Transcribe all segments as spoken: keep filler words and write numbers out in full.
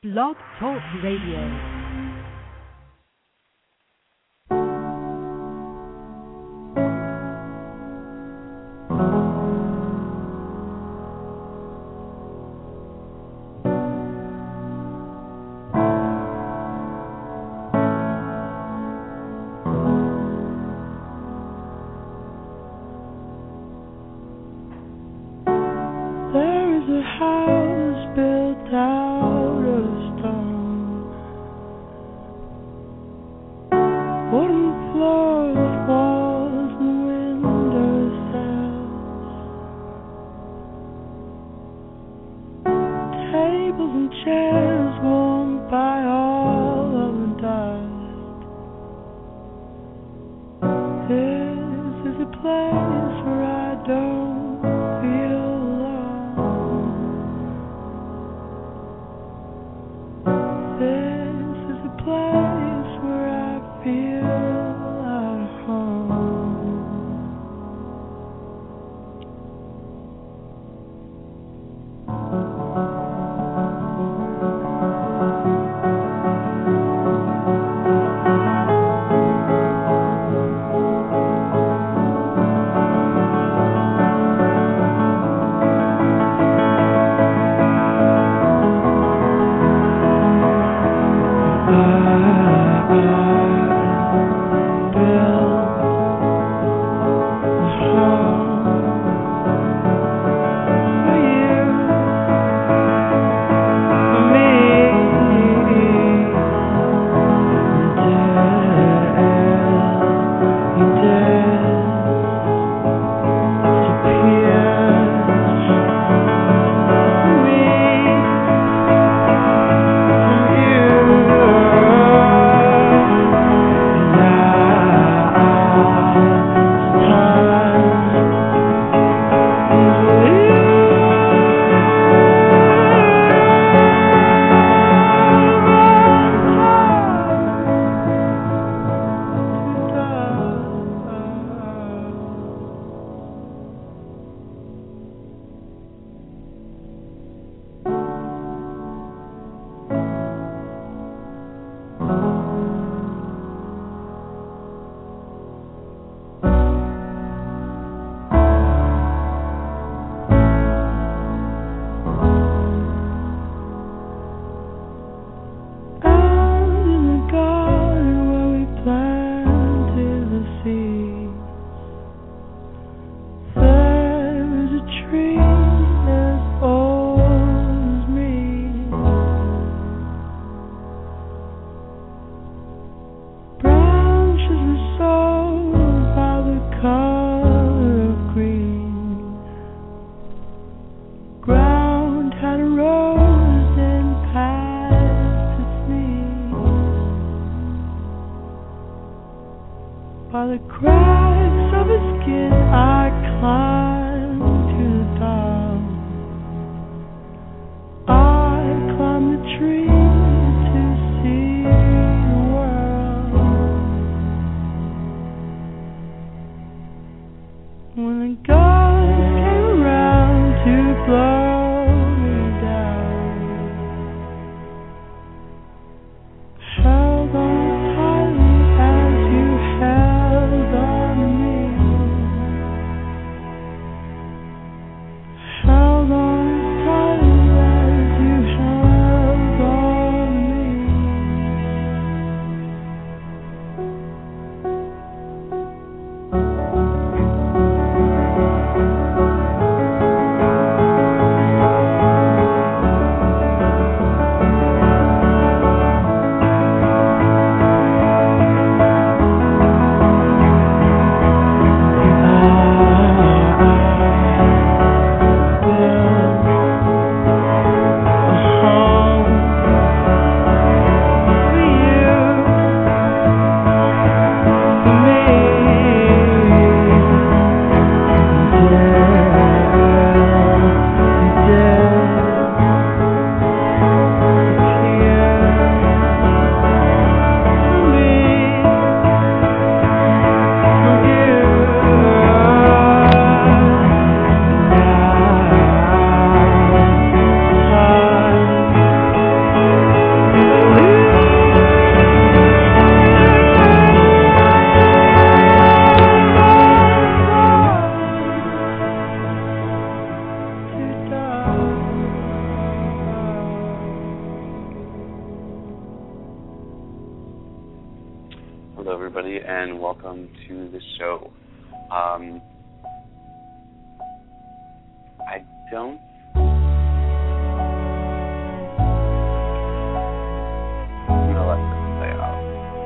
Blog Talk Radio. Held on tightly as you held on. hello everybody, and welcome to the show. Um, I don't I'm gonna let this play out.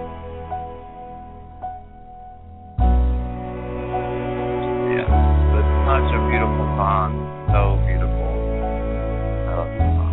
Yeah, it's such a beautiful song, so beautiful. I love this song.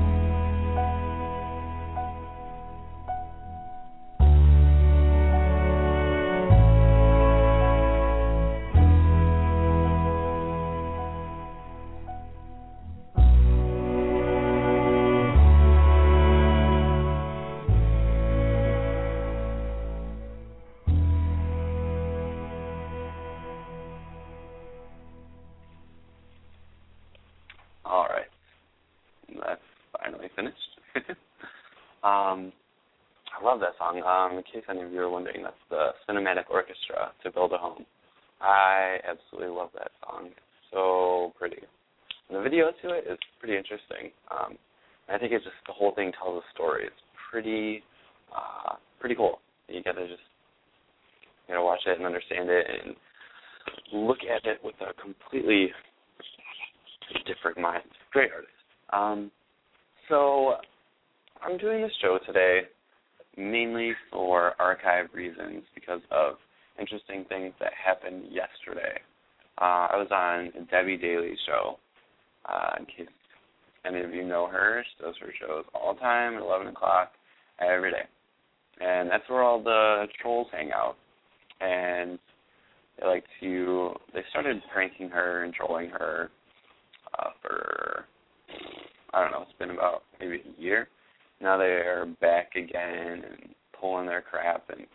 All right, that's finally finished. um, I love that song. Um, in case any of you are wondering, that's the Cinematic Orchestra, To Build a Home. I absolutely love that song. It's so pretty. And the video to it is pretty interesting. Um, I think it's just the whole thing tells a story. It's pretty, uh, pretty cool. You gotta just, you know, watch it and understand it and look at it with a completely different mind. Great artist. Um, so I'm doing this show today mainly for archive reasons because of interesting things that happened yesterday. Uh, I was on Debbie Daly's show. Uh, in case any of you know her, she does her shows all the time at eleven o'clock every day. And that's where all the trolls hang out. And they like to, they started pranking her and trolling her uh, for, I don't know, it's been about maybe a year. Now they're back again and pulling their crap. And,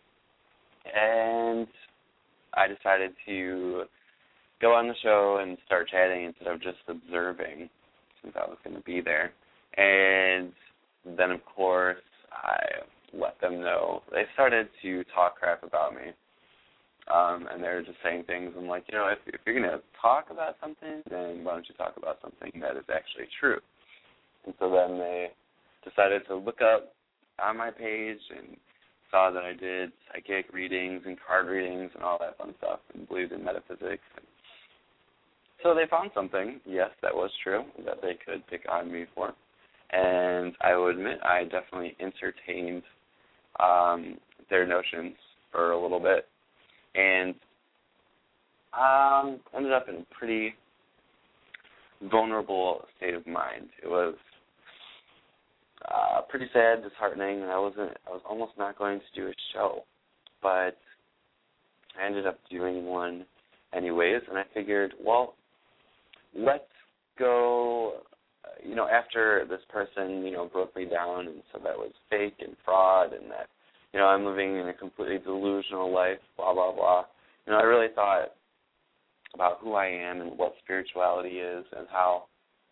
and I decided to go on the show and start chatting instead of just observing, since I was going to be there. And then, of course, I let them know. They started to talk crap about me. Um, and they were just saying things. I'm like, you know, if, if you're going to talk about something, then why don't you talk about something that is actually true? And so then they decided to look up on my page and saw that I did psychic readings and card readings and all that fun stuff and believed in metaphysics. And so they found something, yes, that was true, that they could pick on me for. And I will admit I definitely entertained um, their notions for a little bit. And um, ended up in a pretty vulnerable state of mind. It was uh, pretty sad, disheartening, and I wasn't. I was almost not going to do a show, but I ended up doing one anyways. And I figured, well, let's go. Uh, you know, after this person, you know, broke me down and said that was fake and fraud, and that, you know, I'm living in a completely delusional life, blah, blah, blah. You know, I really thought about who I am and what spirituality is and how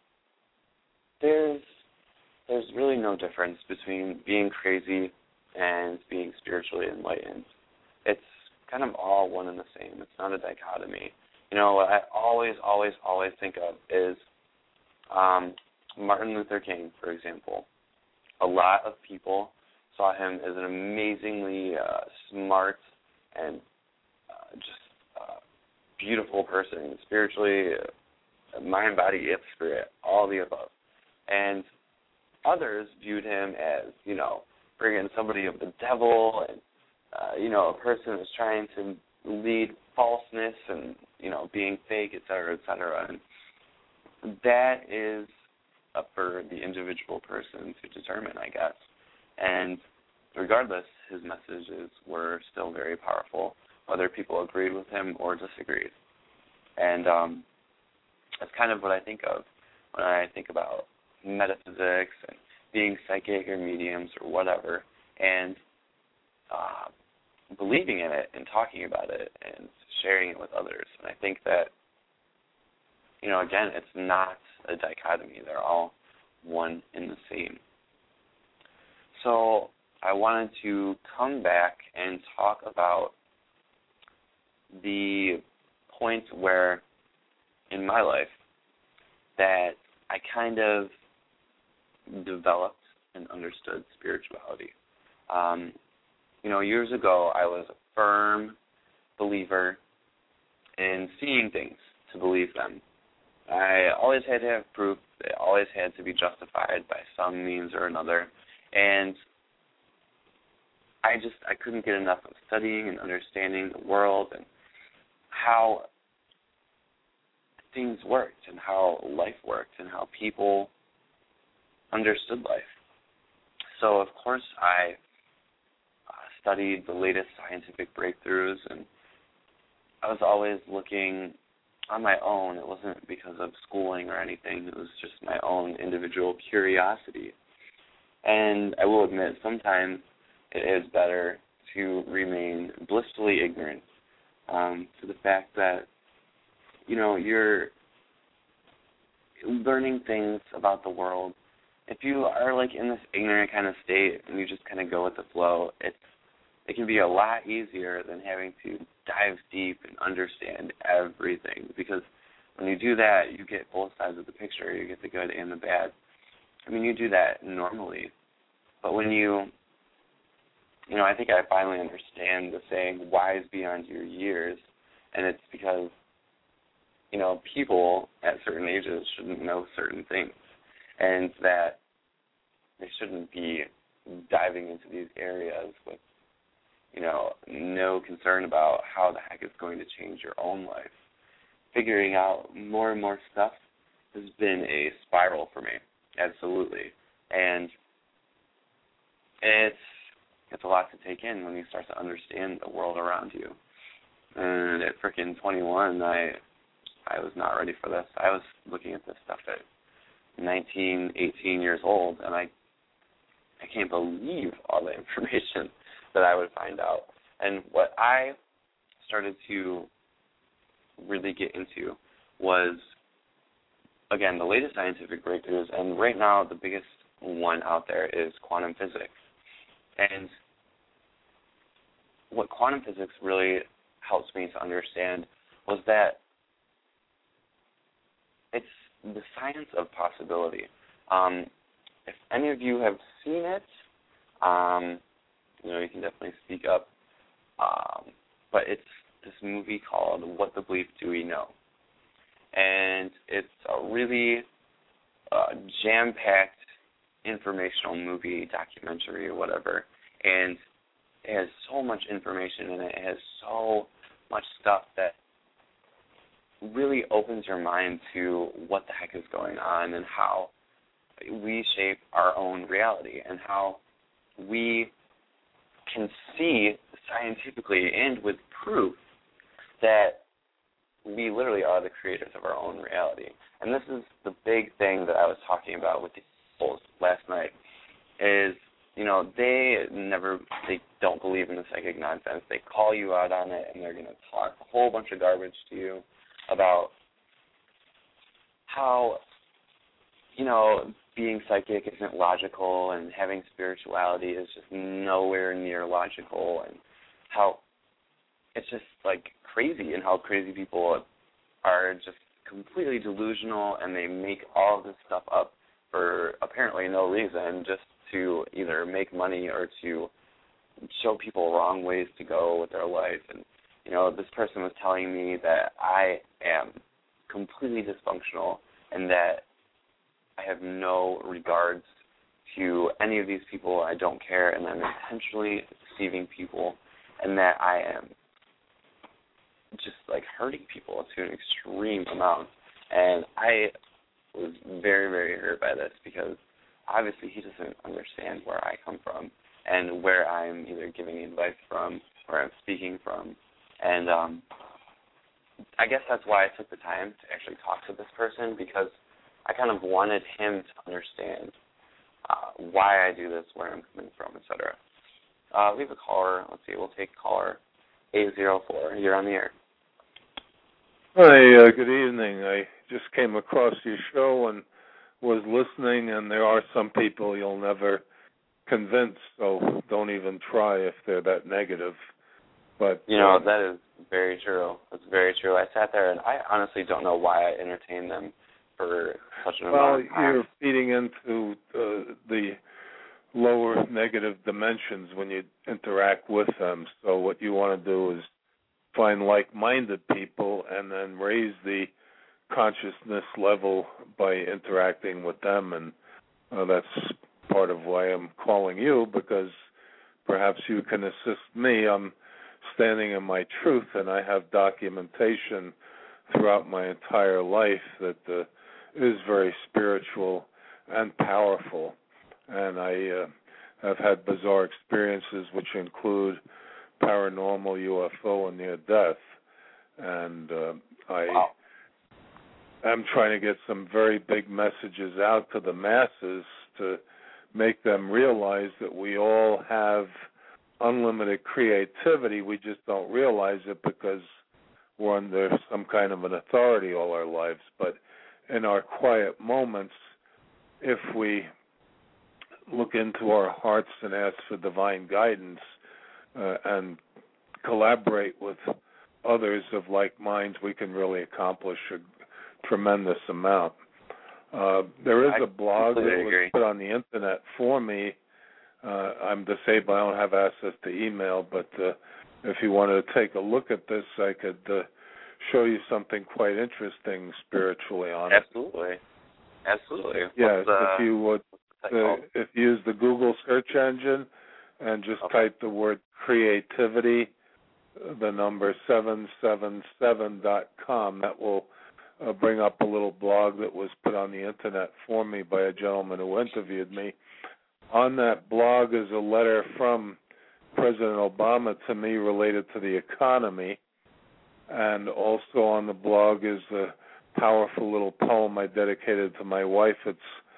there's there's really no difference between being crazy and being spiritually enlightened. It's kind of all one and the same. It's not a dichotomy. You know, what I always, always, always think of is um, Martin Luther King, for example. A lot of people saw him as an amazingly uh, smart and uh, just uh, beautiful person, spiritually, uh, mind, body, and spirit, all the above. And others viewed him as, you know, bringing somebody of the devil and, uh, you know, a person who's trying to lead falseness and, you know, being fake, et cetera, et cetera. And that is up for the individual person to determine, I guess. And regardless, his messages were still very powerful, whether people agreed with him or disagreed. And um, that's kind of what I think of when I think about metaphysics and being psychic or mediums or whatever, and uh, believing in it and talking about it and sharing it with others. And I think that, you know, again, it's not a dichotomy. They're all one and the same. So I wanted to come back and talk about the point where in my life that I kind of developed and understood spirituality. Um, you know, years ago I was a firm believer in seeing things to believe them. I always had to have proof. It always had to be justified by some means or another. And I just, I couldn't get enough of studying and understanding the world and how things worked and how life worked and how people understood life. So, of course, I uh, studied the latest scientific breakthroughs, and I was always looking on my own. It wasn't because of schooling or anything. It was just my own individual curiosity. And I will admit, sometimes it is better to remain blissfully ignorant um, to the fact that, you know, you're learning things about the world. If you are, like, in this ignorant kind of state and you just kind of go with the flow, it's it can be a lot easier than having to dive deep and understand everything, because when you do that, you get both sides of the picture. You get the good and the bad. I mean, you do that normally. But when you, you know, I think I finally understand the saying, wise beyond your years, and it's because, you know, people at certain ages shouldn't know certain things, and that they shouldn't be diving into these areas with, you know, no concern about how the heck it's going to change your own life. Figuring out more and more stuff has been a spiral for me, absolutely. And it's it's a lot to take in when you start to understand the world around you. And at frickin' twenty-one, I I was not ready for this. I was looking at this stuff at nineteen, eighteen years old, and I I can't believe all the information that I would find out. And what I started to really get into was, again, the latest scientific breakthroughs, and right now the biggest one out there is quantum physics. And what quantum physics really helps me to understand was that it's the science of possibility. Um, if any of you have seen it, um, you know, you can definitely speak up. Um, but it's this movie called What the Bleep Do We Know? And it's a really uh, jam-packed informational movie, documentary, or whatever. And it has so much information in it. It has so much stuff that really opens your mind to what the heck is going on and how we shape our own reality and how we can see scientifically and with proof that we literally are the creators of our own reality. And this is the big thing that I was talking about with the people last night is, you know, they never, they don't believe in the psychic nonsense. They call you out on it, and they're going to talk a whole bunch of garbage to you about how, you know, being psychic isn't logical and having spirituality is just nowhere near logical, and how it's just, like, crazy, and how crazy people are just completely delusional, and they make all of this stuff up for apparently no reason, just to either make money or to show people wrong ways to go with their life. And, you know, this person was telling me that I am completely dysfunctional and that I have no regards to any of these people. I don't care, and I'm intentionally deceiving people, and that I am just, like, hurting people to an extreme amount. And I was very, very hurt by this because obviously he doesn't understand where I come from and where I'm either giving advice from or I'm speaking from. And um, I guess that's why I took the time to actually talk to this person, because I kind of wanted him to understand uh, why I do this, where I'm coming from, et cetera. Uh, we have a caller. Let's see, we'll take caller eight zero four. You're on the air. Hi, uh, good evening. I just came across your show and was listening, and there are some people you'll never convince, so don't even try if they're that negative. But you know, um, that is very true. That's very true. I sat there, and I honestly don't know why I entertained them for such an well, amount of time. you're feeding into uh, the lower negative dimensions when you interact with them. So what you want to do is find like-minded people and then raise the consciousness level by interacting with them. And uh, that's part of why I'm calling you, because perhaps you can assist me. I'm standing in my truth, and I have documentation throughout my entire life that uh, is very spiritual and powerful. And I uh, have had bizarre experiences which include paranormal, U F O, and near death. And uh, I wow. am trying to get some very big messages out to the masses to make them realize that we all have unlimited creativity. We just don't realize it because we're under some kind of an authority all our lives. But in our quiet moments, if we look into our hearts and ask for divine guidance uh, and collaborate with others of like minds, we can really accomplish a tremendous amount. Uh, there is a blog that was put on the internet for me. Uh, I'm disabled. I don't have access to email, but uh, if you wanted to take a look at this, I could uh, show you something quite interesting spiritually on it. Absolutely. Absolutely. Yes, uh, if you would, uh, if you use the Google search engine and just okay. type the word creativity, the number seven seven seven dot com, that will uh, bring up a little blog that was put on the internet for me by a gentleman who interviewed me. On that blog is a letter from President Obama to me related to the economy, and also on the blog is a powerful little poem I dedicated to my wife. It's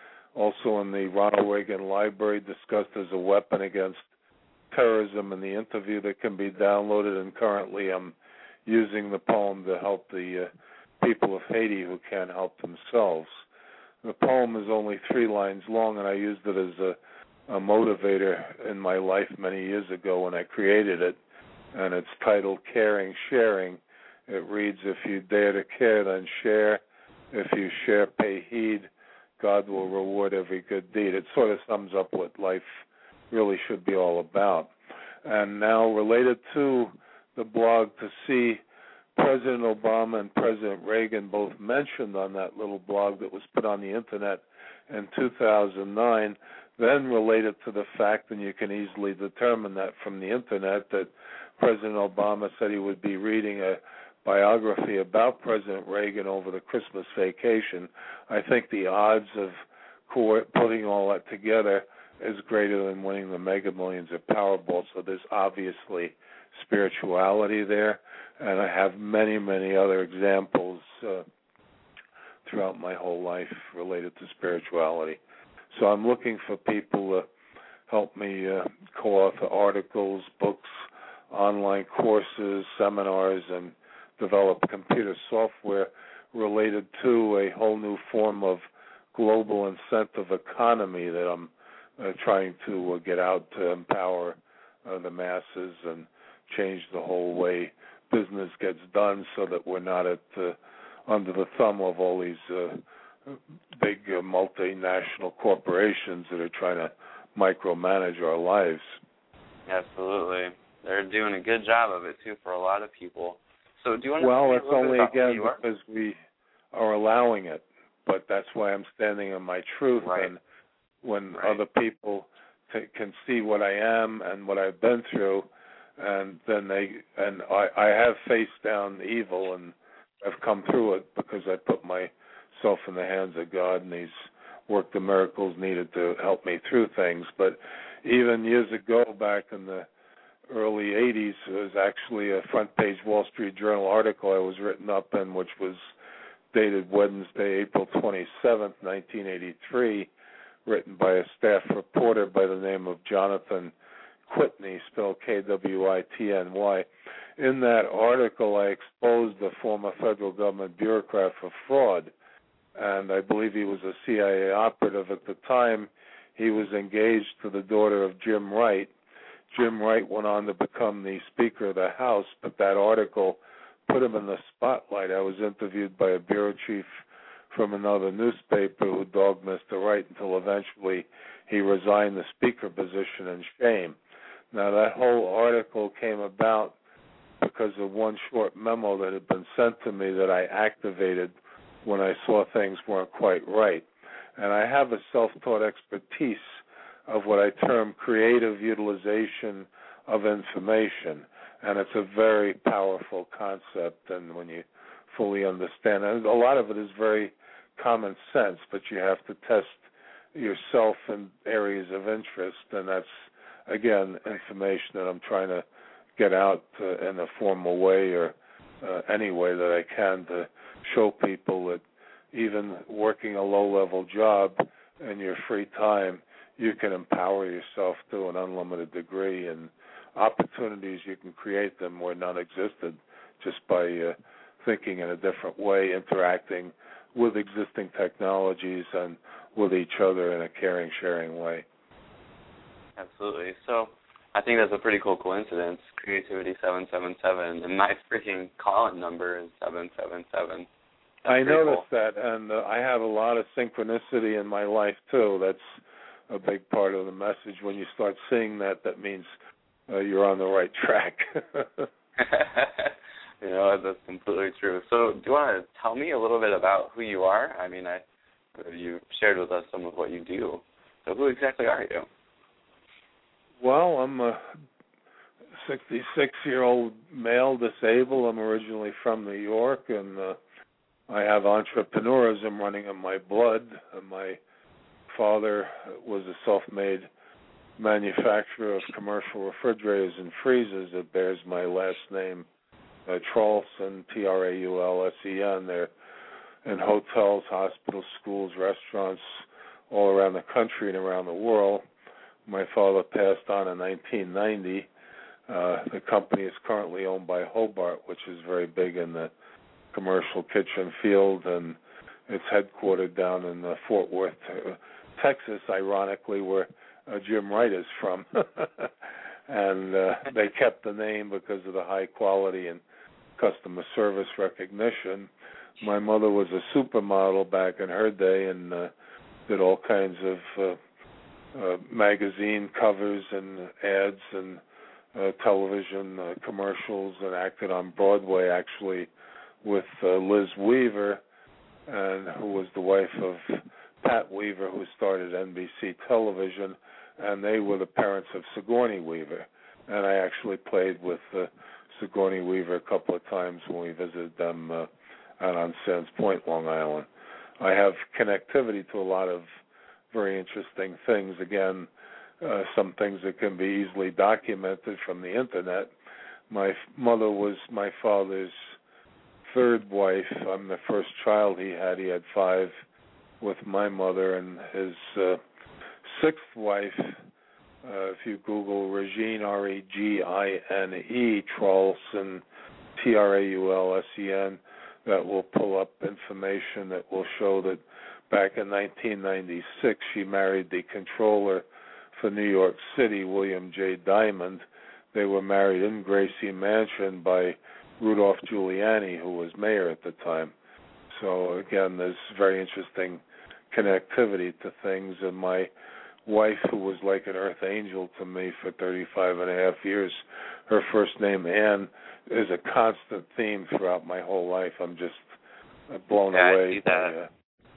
also in the Ronald Reagan Library, discussed as a weapon against terrorism in the interview that can be downloaded, and currently I'm using the poem to help the uh, people of Haiti who can't help themselves. The poem is only three lines long, and I used it as a a motivator in my life many years ago when I created it, and it's titled Caring, Sharing. It reads, if you dare to care, then share. If you share, pay heed. God will reward every good deed. It sort of sums up what life really should be all about. And now related to the blog, to see President Obama and President Reagan both mentioned on that little blog that was put on the internet in two thousand nine, then related to the fact, and you can easily determine that from the internet, that President Obama said he would be reading a biography about President Reagan over the Christmas vacation. I think the odds of putting all that together is greater than winning the Mega Millions at Powerball, so there's obviously spirituality there, and I have many, many other examples uh, throughout my whole life related to spirituality. So I'm looking for people to help me uh, co-author articles, books, online courses, seminars, and develop computer software related to a whole new form of global incentive economy that I'm uh, trying to uh, get out to empower uh, the masses and change the whole way business gets done so that we're not at uh, under the thumb of all these uh, big uh, multinational corporations that are trying to micromanage our lives. Absolutely. They're doing a good job of it, too, for a lot of people. So do you want to Well, say it's a little only, bit about again, because we are allowing it. But that's why I'm standing in my truth. Right. And when right. other people t- can see what I am and what I've been through, and then they, and I, I have faced down evil and I've come through it because I put myself in the hands of God, and He's worked the miracles needed to help me through things. But even years ago, back in the early eighties, there was actually a front-page Wall Street Journal article I was written up in, which was dated Wednesday, April twenty-seventh, nineteen eighty-three, written by a staff reporter by the name of Jonathan Quitny, spelled K W I T N Y. In that article, I exposed the former federal government bureaucrat for fraud, and I believe he was a C I A operative at the time. He was engaged to the daughter of Jim Wright. Jim Wright went on to become the Speaker of the House, but that article put him in the spotlight. I was interviewed by a bureau chief from another newspaper who dogged Mister Wright until eventually he resigned the speaker position in shame. Now, that whole article came about because of one short memo that had been sent to me that I activated when I saw things weren't quite right. And I have a self-taught expertise of what I term creative utilization of information. And it's a very powerful concept, and when you fully understand it, a lot of it is very common sense, but you have to test yourself in areas of interest, and that's, again, information that I'm trying to get out uh, in a formal way or uh, any way that I can to show people that even working a low-level job in your free time, you can empower yourself to an unlimited degree, and opportunities, you can create them where none existed just by uh, thinking in a different way, interacting with existing technologies and with each other in a caring, sharing way. Absolutely. So I think that's a pretty cool coincidence, Creativity seven seven seven, and my freaking call-in number is seven seven seven. That's I noticed cool. that, and uh, I have a lot of synchronicity in my life, too. That's a big part of the message. When you start seeing that, that means uh, you're on the right track. You know, that's completely true. So do you want to tell me a little bit about who you are? I mean, I you shared with us some of what you do. So who exactly are you? Well, I'm a sixty-six-year-old male disabled. I'm originally from New York, and uh, I have entrepreneurism running in my blood. And my father was a self-made manufacturer of commercial refrigerators and freezers that bears my last name, uh, Traulsen, T R A U L S E N. They're in hotels, hospitals, schools, restaurants all around the country and around the world. My father passed on in nineteen ninety. Uh, the company is currently owned by Hobart, which is very big in the commercial kitchen field, and it's headquartered down in uh, Fort Worth, uh, Texas, ironically, where uh, Jim Wright is from. And uh, they kept the name because of the high quality and customer service recognition. My mother was a supermodel back in her day and uh, did all kinds of uh, uh, magazine covers and ads and uh, television uh, commercials, and acted on Broadway actually with uh, Liz Weaver, and who was the wife of Pat Weaver, who started N B C Television, and they were the parents of Sigourney Weaver. And I actually played with uh, Sigourney Weaver a couple of times when we visited them uh, out on Sands Point, Long Island. I have connectivity to a lot of very interesting things. Again, uh, some things that can be easily documented from the Internet. My f- mother was my father's third wife. I'm the first child he had. He had five with my mother, and his uh, sixth wife, uh, if you Google Regine, R E G I N E, Traulsen, T R A U L S E N, that will pull up information that will show that back in nineteen ninety-six, she married the controller for New York City, William J. Diamond. They were married in Gracie Mansion by Rudolph Giuliani, who was mayor at the time. So, again, there's very interesting connectivity to things. And my wife, who was like an earth angel to me for thirty-five and a half years, her first name, Anne, is a constant theme throughout my whole life. I'm just blown yeah, away. I see that. By, uh,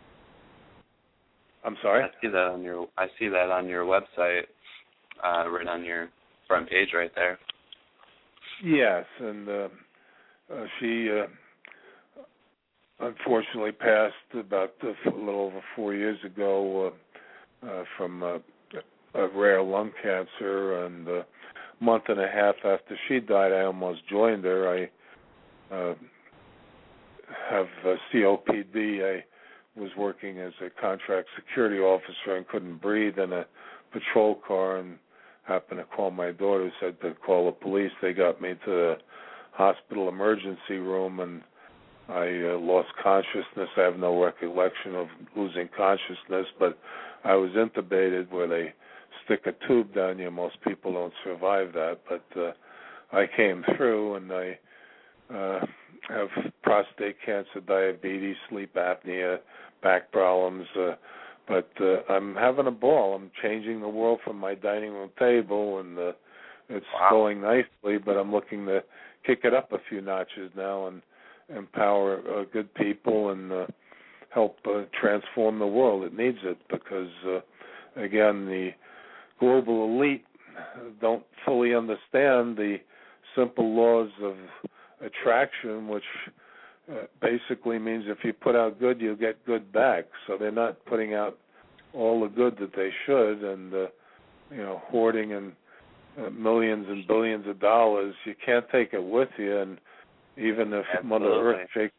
I'm sorry? I see that on your I see that on your website, uh, right on your front page right there. Yes, and uh, uh, she uh, unfortunately passed about uh, a little over four years ago uh, uh, from uh, a rare lung cancer, and a month and a half after she died, I almost joined her. I uh, have uh, C O P D. I was working as a contract security officer and couldn't breathe in a patrol car, and happened to call my daughter, said to call the police. They got me to the hospital emergency room, and I uh, lost consciousness. I have no recollection of losing consciousness, but I was intubated where they stick a tube down you. Most people don't survive that, but uh, I came through, and I uh, have prostate cancer, diabetes, sleep apnea, back problems. Uh, But uh, I'm having a ball. I'm changing the world from my dining room table, and uh, it's wow. going nicely. But I'm looking to kick it up a few notches now and empower uh, good people and uh, help uh, transform the world. It needs it because, uh, again, the global elite don't fully understand the simple laws of attraction, which uh, basically means if you put out good, you get good back. So they're not putting out all the good that they should, and uh, you know, hoarding and uh, millions and billions of dollars. You can't take it with you, and even if Absolutely. Mother Earth shakes,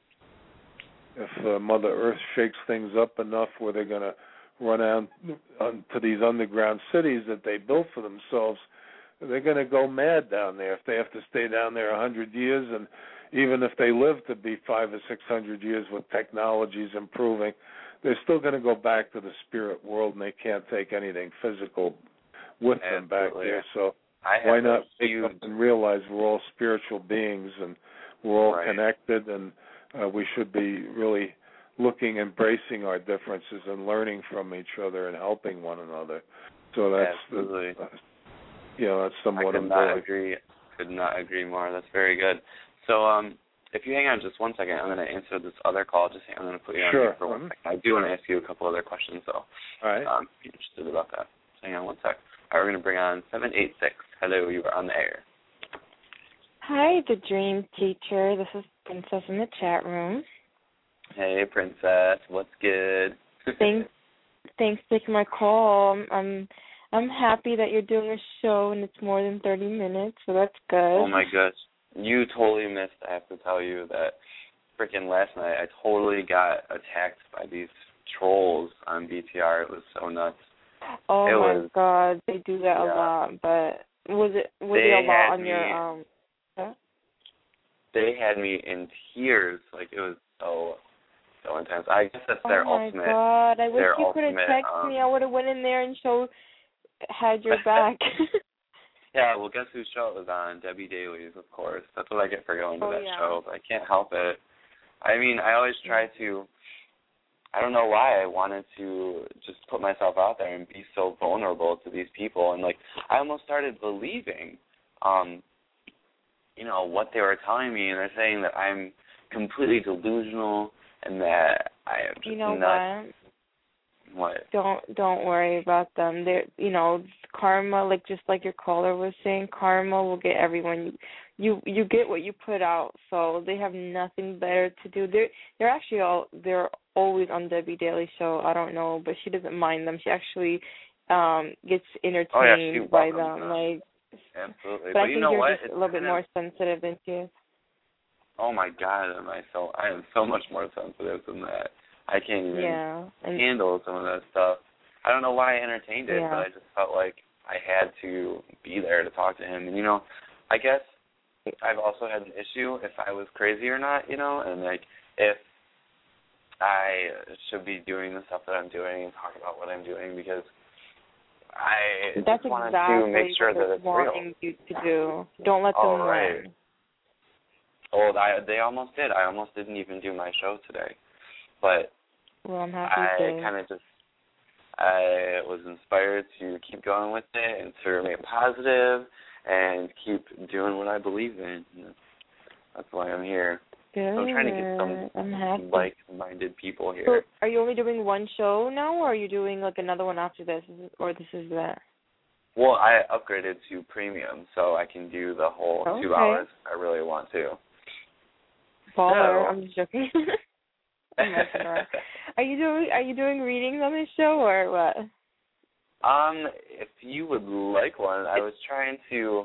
if uh, Mother Earth shakes things up enough where they're going to run out on, to these underground cities that they built for themselves, they're going to go mad down there if they have to stay down there a hundred years, and even if they live to be five or six hundred years with technologies improving, they're still going to go back to the spirit world, and they can't take anything physical with Absolutely. them back there. So I why not wake huge... up and realize we're all spiritual beings and we're all right. connected, and uh, we should be really looking, embracing our differences and learning from each other and helping one another. So that's Absolutely. the, uh, you know, that's somewhat I could not agree. Could not agree more. That's very good. So, um, if you hang on just one second, I'm going to answer this other call. Just I'm going to put you on sure. mute for one second. I do want to ask you a couple other questions, though. All right. Um, if you're interested about that. So hang on one sec. All right, we're going to bring on seven eight six. Hello, you are on the air. Hi, the Dream Teacher. This is Princess in the chat room. Hey, Princess. What's good? Thanks, thanks for taking my call. I'm, I'm happy that you're doing a show and it's more than thirty minutes, so that's good. Oh, my gosh. You totally missed, I have to tell you, that freaking last night I totally got attacked by these trolls on B T R. It was so nuts. Oh, it my was, God. They do that yeah. a lot, but was it was they it a lot on me, your... um? Huh? They had me in tears. Like, it was so... so intense. I guess that's their oh ultimate. Oh, my God. I wish their you could have texted um, me. I would have went in there and showed, had your back. Yeah, well, guess whose show it was on? Debbie Daly's, of course. That's what I get for going to oh, that yeah. show, but I can't help it. I mean, I always try to, I don't know why I wanted to just put myself out there and be so vulnerable to these people. And, like, I almost started believing, um, you know, what they were telling me, and they're saying that I'm completely delusional and that I am just you know nuts. what? What? Don't don't worry about them. They're you know karma, like just like your caller was saying, karma will get everyone. You you you get what you put out. So they have nothing better to do. They're they're actually all they're always on Debbie Daly show. I don't know, but she doesn't mind them. She actually um gets entertained oh, yeah, she by welcomes them. them. Like absolutely. But, but I you think know you're what? just It's a little bit kind more of, sensitive than she is. oh my God, am I so? I am so much more sensitive than that. I can't even Yeah. And, handle some of that stuff. I don't know why I entertained it, yeah. but I just felt like I had to be there to talk to him. And, you know, I guess I've also had an issue if I was crazy or not, you know, and, like, if I should be doing the stuff that I'm doing and talk about what I'm doing, because I That's just wanted exactly to make sure that it's wanting real. you to do. Don't let them oh, right. win. Oh, I, they almost did. I almost didn't even do my show today. But Well, I'm happy I kind of just, I was inspired to keep going with it and to remain positive and keep doing what I believe in. That's why I'm here. Good. So I'm trying to get some I'm happy. like-minded people here. So are you only doing one show now, or are you doing like another one after this, or this is that? Well, I upgraded to premium, so I can do the whole okay. two hours if I really want to. Baller. So, I'm just joking. I'm messing around. Are you doing Are you doing readings on this show or what? Um, if you would like one, I was trying to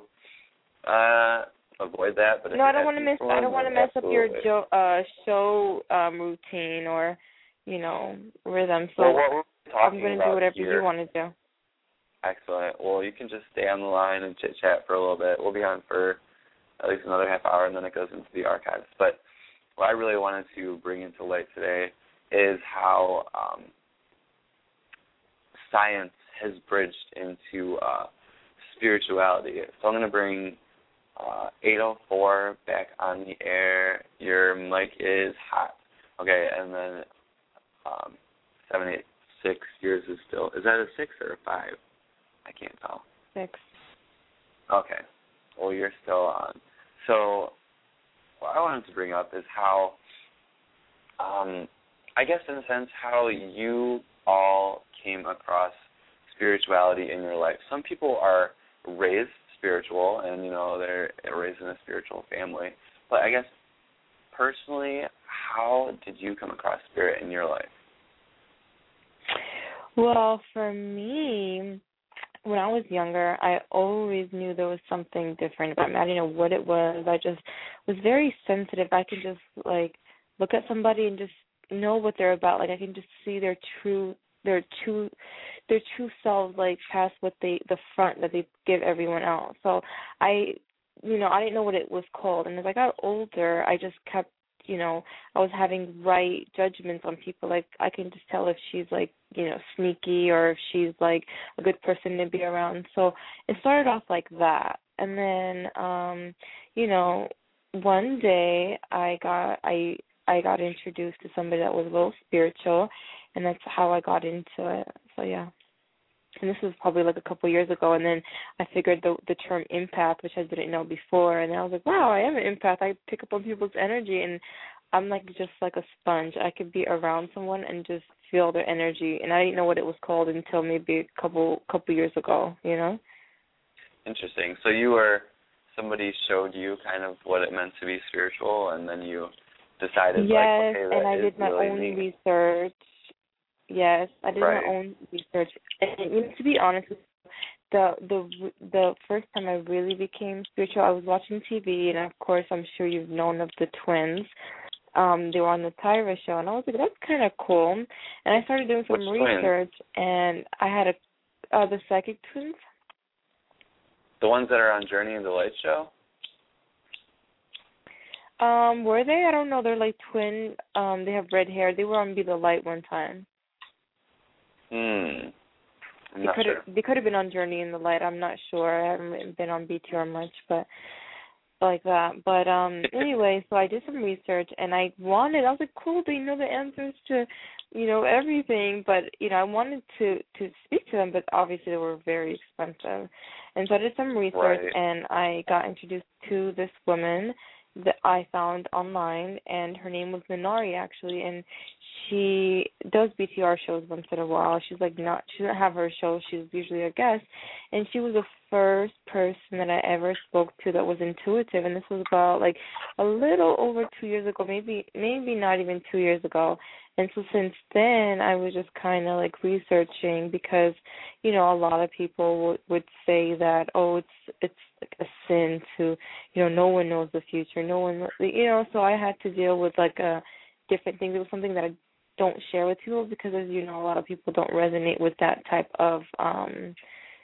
uh avoid that, but if no, I you're don't want to asking miss. for I don't one, want to mess up your absolutely. jo- uh, show um, routine or, you know, rhythm. So well, what we're talking I'm going to about do whatever here, you want to do. Excellent. Well, you can just stay on the line and chit chat for a little bit. We'll be on for at least another half hour, and then it goes into the archives. But what I really wanted to bring into light today is how um, science has bridged into uh, spirituality. So I'm going to bring uh, eight oh four back on the air. Your mic is hot. Okay, and then um, seven eight six years is still, is that a six or a five? I can't tell. Six. Okay. Well, you're still on. So what I wanted to bring up is how, um, I guess in a sense, how you all came across spirituality in your life. Some people are raised spiritual and, you know, they're raised in a spiritual family. But I guess personally, how did you come across spirit in your life? Well, for me, when I was younger, I always knew there was something different about me. I didn't know what it was. I just was very sensitive. I could just, like, look at somebody and just know what they're about. Like, I can just see their true, their true, their true selves, like, past what they, the front that they give everyone else. So I, you know, I didn't know what it was called. And as I got older, I just kept, you know, I was having right judgments on people. Like, I can just tell if she's, like, you know, sneaky or if she's, like, a good person to be around. So it started off like that. And then, um, you know, one day I got, I, I got introduced to somebody that was a little spiritual, and that's how I got into it. So, yeah. And this was probably like a couple years ago, and then I figured the the term empath, which I didn't know before, and I was like, wow, I am an empath. I pick up on people's energy, and I'm like just like a sponge. I could be around someone and just feel their energy, and I didn't know what it was called until maybe a couple couple years ago, you know? Interesting. So you were, somebody showed you kind of what it meant to be spiritual, and then you decided, yes, like, okay, that and I is did my really own neat. research. Yes, I did Right. my own research. And you know, to be honest, the the the first time I really became spiritual, I was watching T V, and of course, I'm sure you've known of the twins. Um, they were on the Tyra show, and I was like, that's kind of cool. And I started doing some Which research, twins? and I had a uh, the psychic twins. The ones that are on Journey in the Light show? Um, were they? I don't know. They're like twin. Um, they have red hair. They were on Be the Light one time. Hmm. I'm They not could sure. have they could have been on Journey in the Light. I'm not sure. I haven't been on B T R much, but like that. But um, anyway, so I did some research, and I wanted. I was like, cool. They know the answers to, you know, everything. But you know, I wanted to to speak to them, but obviously they were very expensive. And so I did some research, Right. and I got introduced to this woman that I found online, and her name was Minari, actually, and she does B T R shows once in a while. She's like not, she doesn't have her show. She's usually a guest, and she was the first person that I ever spoke to that was intuitive, and this was about like a little over two years ago, maybe maybe not even two years ago. And so since then, I was just kind of like researching because, you know, a lot of people would would say that, oh, it's it's like a sin to, you know, no one knows the future, no one, you know. So I had to deal with like a different things. It was something that I don't share with people because, as you know, a lot of people don't resonate with that type of um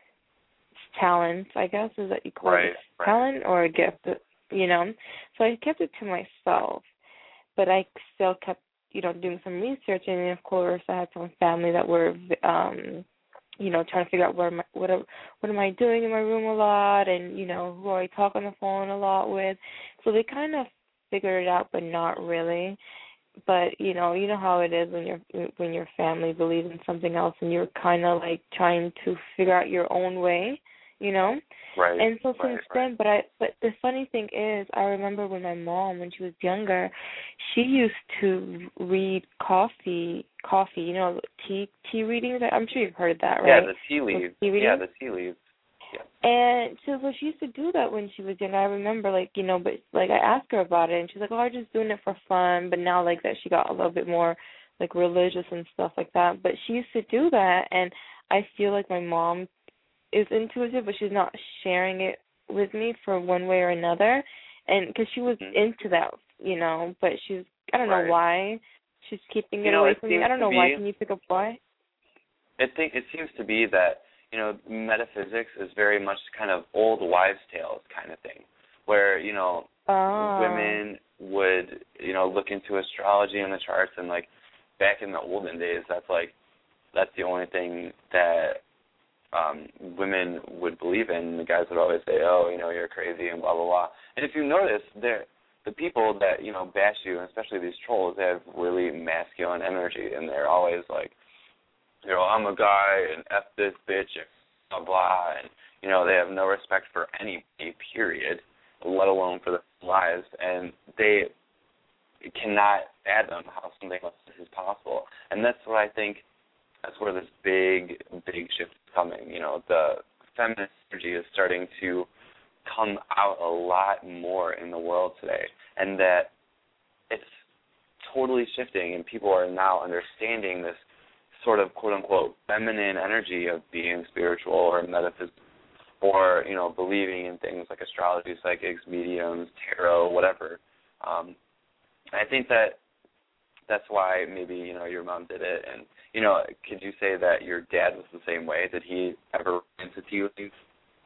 talent, I guess, is that you call Right, it right. talent or a gift, you know. So I kept it to myself, but I still kept, you know, doing some research, and of course I had some family that were, um, you know, trying to figure out where my, what what am I doing in my room a lot, and you know, who I talk on the phone a lot with. So they kind of figured it out, but not really. But you know, you know how it is when your when your family believes in something else, and you're kind of like trying to figure out your own way, you know. Right. And so right, since right. then, but I but the funny thing is, I remember when my mom, when she was younger, she used to read coffee, coffee, you know, tea tea readings. I'm sure you've heard that, right? Yeah, the tea leaves. Tea yeah, readings? the tea leaves. Yeah. And so, so she used to do that when she was young. I remember, like, you know, but like I asked her about it, and she's like, "Oh, I'm just doing it for fun." But now, like that, she got a little bit more like religious and stuff like that. But she used to do that, and I feel like my mom is intuitive, but she's not sharing it with me for one way or another, and because she was Mm-hmm. into that, you know. But she's, I don't Right. know why she's keeping You it know, away it from me. seems I don't to know be, why. Can you pick up why? It think it seems to be that, you know, metaphysics is very much kind of old wives' tales kind of thing, where, you know, Oh. women would, you know, look into astrology and the charts, and like back in the olden days, that's like that's the only thing that um, women would believe in. The guys would always say, "Oh, you know, you're crazy," and blah blah blah. And if you notice, they're the people that, you know, bash you, and especially these trolls, they have really masculine energy, and they're always like, you know, I'm a guy and F this bitch and blah, blah, and, you know, they have no respect for anybody, period, let alone for their lives, and they cannot fathom how something like this is possible. And that's what I think, that's where this big, big shift is coming. You know, the feminist energy is starting to come out a lot more in the world today, and that it's totally shifting, and people are now understanding this sort of quote-unquote feminine energy of being spiritual or metaphysical, or, you know, believing in things like astrology, psychics, mediums, tarot, whatever. Um, I think that that's why maybe, you know, your mom did it. And, you know, could you say that your dad was the same way? Did he ever into you with things?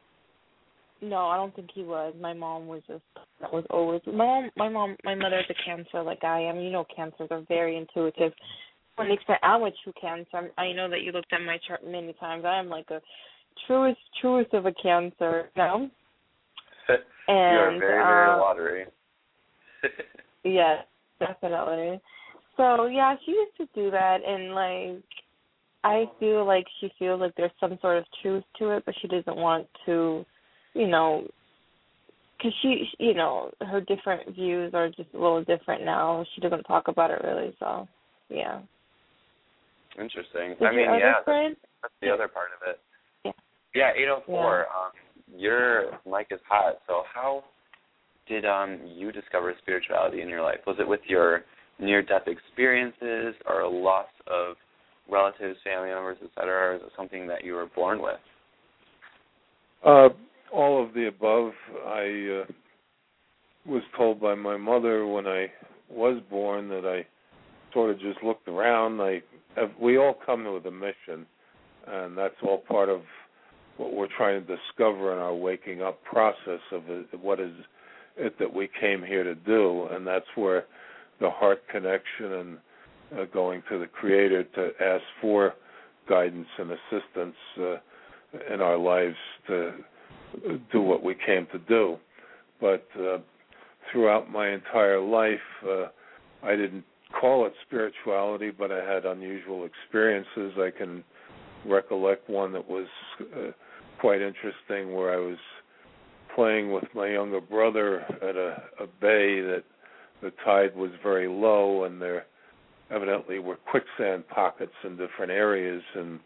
No, I don't think he was. My mom was just, that was always, my mom, my mom, my mother is a Cancer like I am. You know, Cancers are very intuitive. To an extent, I'm a true Cancer. I know that you looked at my chart many times. I am like a truest, truest of a Cancer, you know? And, You're very, very uh, watery. Yes, definitely. So, yeah, she used to do that, and, like, I feel like she feels like there's some sort of truth to it, but she doesn't want to, you know, because she, you know, her different views are just a little different now. She doesn't talk about it really, so, yeah. Interesting. Is I mean, your yeah, other friend? That's, that's the other part of it. Yeah. Yeah, eight oh four. Yeah. Um, your mic is hot. So how did um you discover spirituality in your life? Was it with your near-death experiences or a loss of relatives, family members, et cetera, or is it something that you were born with? Uh, all of the above. I uh, was told by my mother when I was born that I sort of just looked around. I, we all come with a mission, and that's all part of what we're trying to discover in our waking up process of it, what is it that we came here to do, and that's where the heart connection and uh, going to the Creator to ask for guidance and assistance uh, in our lives to do what we came to do. But uh, throughout my entire life, uh, I didn't call it spirituality, but I had unusual experiences. I can recollect one that was uh, quite interesting, where I was playing with my younger brother at a, a bay that the tide was very low, and there evidently were quicksand pockets in different areas, and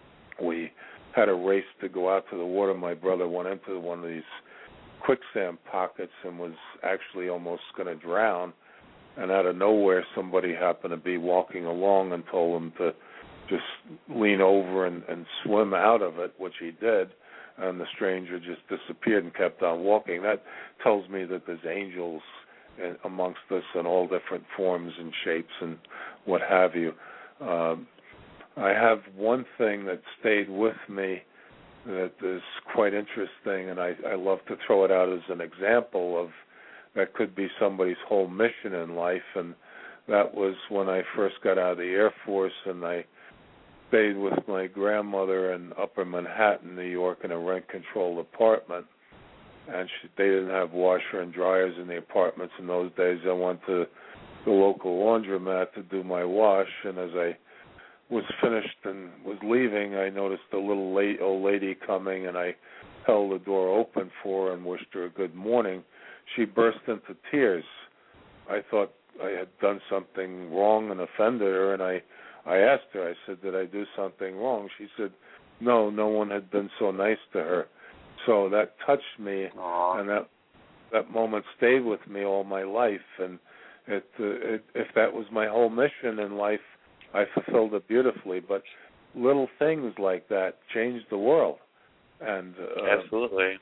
we had a race to go out to the water. My brother went into one of these quicksand pockets and was actually almost going to drown, and out of nowhere somebody happened to be walking along and told him to just lean over and, and swim out of it, which he did, and the stranger just disappeared and kept on walking. That tells me that there's angels amongst us in all different forms and shapes and what have you. Um, I have one thing that stayed with me that is quite interesting, and I, I love to throw it out as an example of that could be somebody's whole mission in life, and that was when I first got out of the Air Force, and I stayed with my grandmother in Upper Manhattan, New York, in a rent-controlled apartment. And she, they didn't have washer and dryers in the apartments in those days. I went to the local laundromat to do my wash, and as I was finished and was leaving, I noticed a little late, old lady coming, and I held the door open for her and wished her a good morning. She burst into tears. I thought I had done something wrong and offended her, and I, I asked her, I said, did I do something wrong? She said, no, no one had been so nice to her. So that touched me, Aww. and that that moment stayed with me all my life. And it, uh, it, if that was my whole mission in life, I fulfilled it beautifully. But little things like that changed the world. And uh, absolutely,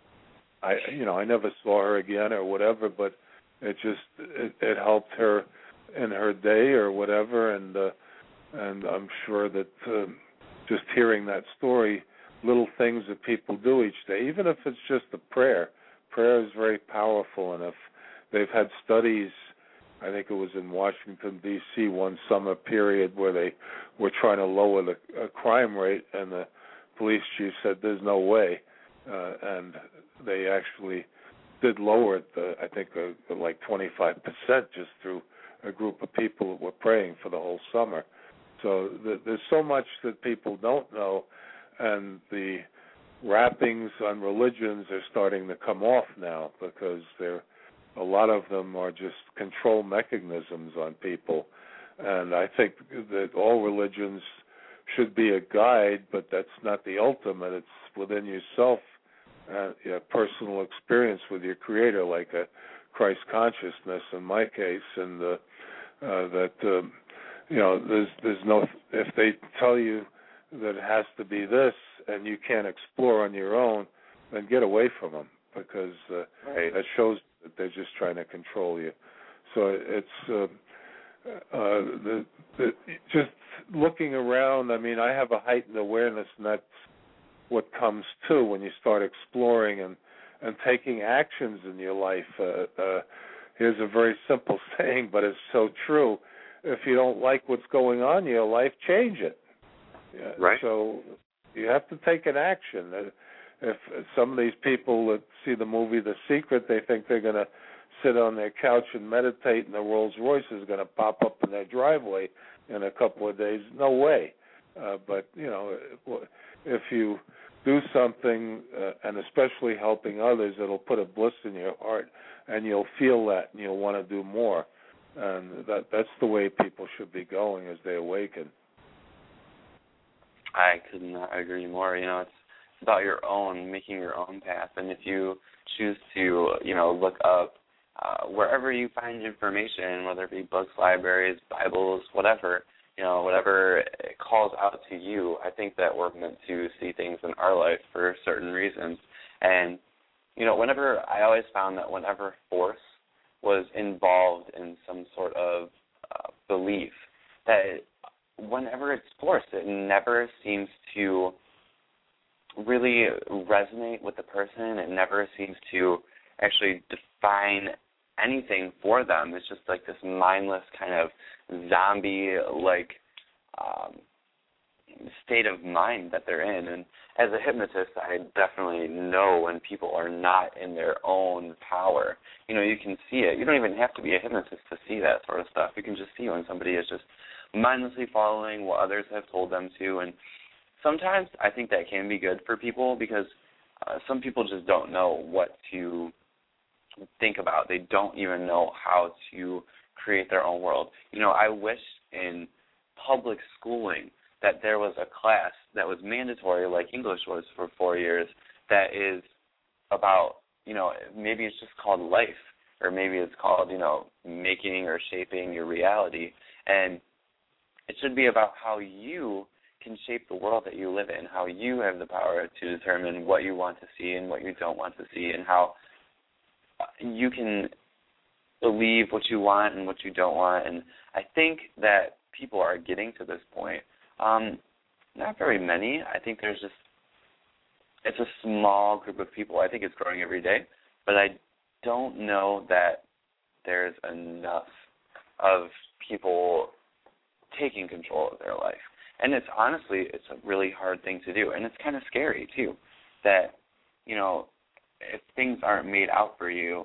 I, you know, I never saw her again or whatever, but it just it, it helped her in her day or whatever. And uh, and I'm sure that uh, just hearing that story, little things that people do each day, even if it's just a prayer. Prayer is very powerful, and if they've had studies, I think it was in Washington, D C, one summer period where they were trying to lower the uh, crime rate, and the police chief said there's no way, uh, and they actually did lower it, uh, I think, uh, like twenty-five percent just through a group of people that were praying for the whole summer. So th- there's so much that people don't know, and the wrappings on religions are starting to come off now because they're, a lot of them are just control mechanisms on people. And I think that all religions should be a guide, but that's not the ultimate. It's within yourself, uh, your personal experience with your Creator, like a Christ consciousness in my case, and uh, uh, that uh, you know, there's there's no, if they tell you that it has to be this and you can't explore on your own, then get away from them, because uh, right. that shows that they're just trying to control you. So it's uh, uh, the, the just looking around. I mean, I have a heightened awareness, and that's what comes too when you start exploring and and taking actions in your life. Uh, uh, here's a very simple saying, but it's so true. If you don't like what's going on in your life, change it. Yeah, right. So you have to take an action. If some of these people that see the movie The Secret, they think they're going to sit on their couch and meditate, and the Rolls Royce is going to pop up in their driveway in a couple of days. No way. Uh, but, you know, if you do something, uh, and especially helping others, it'll put a bliss in your heart, and you'll feel that, and you'll want to do more. And that that's the way people should be going as they awaken. I could not agree more. You know, it's about your own, making your own path. And if you choose to, you know, look up uh, wherever you find information, whether it be books, libraries, Bibles, whatever, you know, whatever it calls out to you, I think that we're meant to see things in our life for certain reasons. And, you know, whenever, I always found that whenever force was involved in some sort of uh, belief, that it, whenever it's forced, it never seems to really resonate with the person. It never seems to actually define anything for them. It's just like this mindless kind of zombie-like um, state of mind that they're in. And as a hypnotist, I definitely know when people are not in their own power. You know, you can see it. You don't even have to be a hypnotist to see that sort of stuff. You can just see when somebody is just mindlessly following what others have told them to. And sometimes I think that can be good for people, because uh, some people just don't know what to think about. They don't even know how to create their own world. You know, I wish in public schooling that there was a class that was mandatory, like English was for four years, that is about, you know, maybe it's just called life, or maybe it's called, you know, making or shaping your reality. And it should be about how you can shape the world that you live in, how you have the power to determine what you want to see and what you don't want to see, and how you can believe what you want and what you don't want. And I think that people are getting to this point. Um, not very many. I think there's just, it's a small group of people. I think it's growing every day, but I don't know that there's enough of people taking control of their life. And it's honestly, it's a really hard thing to do. And it's kind of scary, too, that, you know, if things aren't made out for you,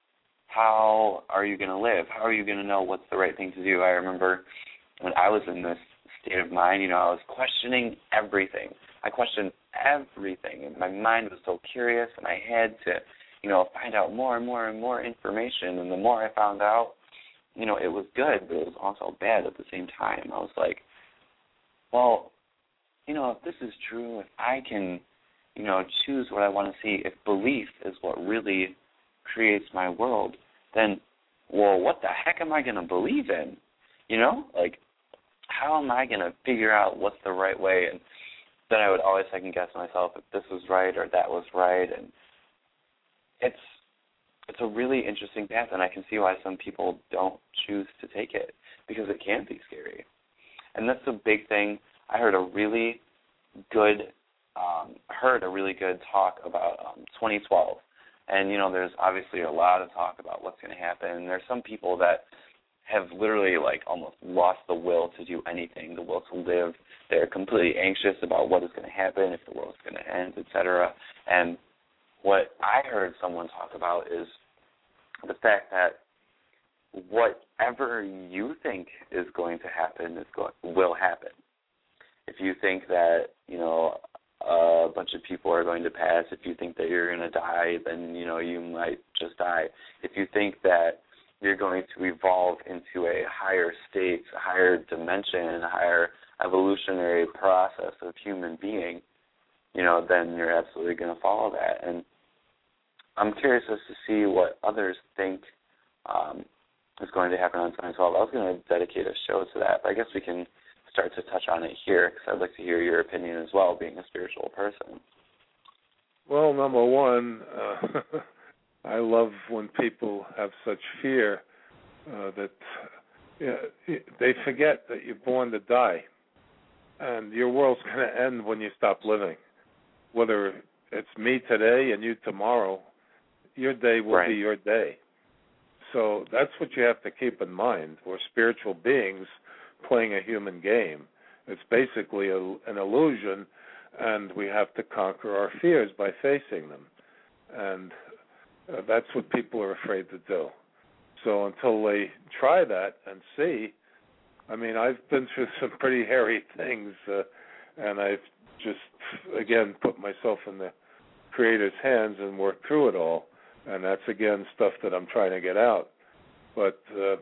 how are you going to live? How are you going to know what's the right thing to do? I remember when I was in this state of mind, you know, I was questioning everything. I questioned everything, and my mind was so curious, and I had to, you know, find out more and more and more information. And the more I found out, you know, it was good, but it was also bad at the same time. I was like, well, you know, if this is true, if I can, you know, choose what I want to see, if belief is what really creates my world, then, well, what the heck am I going to believe in? You know, like, how am I going to figure out what's the right way? And then I would always second guess myself if this was right or that was right. And it's it's a really interesting path, and I can see why some people don't choose to take it, because it can be scary. And that's a big thing. I heard a really good um, heard a really good talk about um, twenty twelve. And, you know, there's obviously a lot of talk about what's going to happen. And there's some people that have literally, like, almost lost the will to do anything, the will to live. They're completely anxious about what is going to happen, if the world's going to end, et cetera. And what I heard someone talk about is the fact that whatever you think is going to happen is going will happen. If you think that, you know, a bunch of people are going to pass, if you think that you're going to die, then, you know, you might just die. If you think that you're going to evolve into a higher state, a higher dimension, a higher evolutionary process of human being, you know, then you're absolutely going to follow that. And I'm curious as to see what others think um, is going to happen on twenty twelve. I was going to dedicate a show to that, but I guess we can start to touch on it here because I'd like to hear your opinion as well, being a spiritual person. Well, number one, uh, I love when people have such fear uh, that yeah, they forget that you're born to die, and your world's going to end when you stop living. Whether it's me today and you tomorrow, your day will right. be your day. So that's what you have to keep in mind. We're spiritual beings playing a human game. It's basically a, an illusion, and we have to conquer our fears by facing them. And uh, that's what people are afraid to do. So until they try that and see, I mean, I've been through some pretty hairy things, uh, and I've just, again, put myself in the Creator's hands and worked through it all. And that's, again, stuff that I'm trying to get out. But uh,